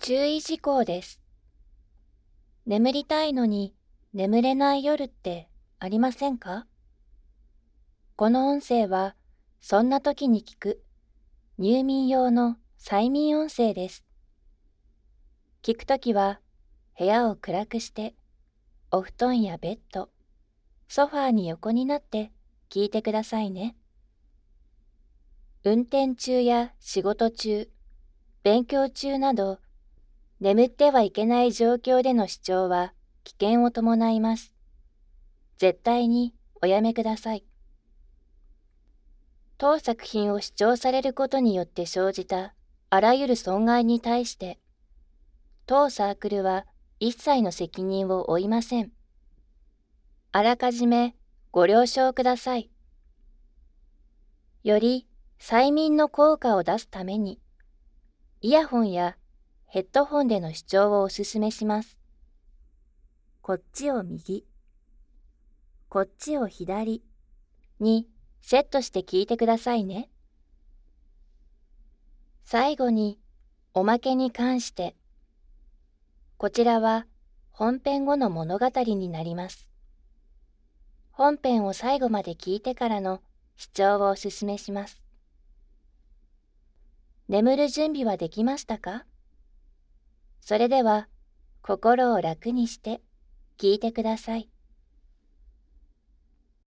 注意事項です。眠りたいのに眠れない夜ってありませんか？この音声はそんな時に聞く入眠用の催眠音声です。聞くときは部屋を暗くしてお布団やベッド、ソファーに横になって聞いてくださいね。運転中や仕事中、勉強中など眠ってはいけない状況での視聴は危険を伴います。絶対におやめください。当作品を視聴されることによって生じたあらゆる損害に対して、当サークルは一切の責任を負いません。あらかじめご了承ください。より催眠の効果を出すために、イヤホンやヘッドホンでの視聴をお勧めします。こっちを右、こっちを左にセットして聞いてくださいね。最後におまけに関して、こちらは本編後の物語になります。本編を最後まで聞いてからの視聴をお勧めします。眠る準備はできましたか？それでは心を楽にして聞いてください。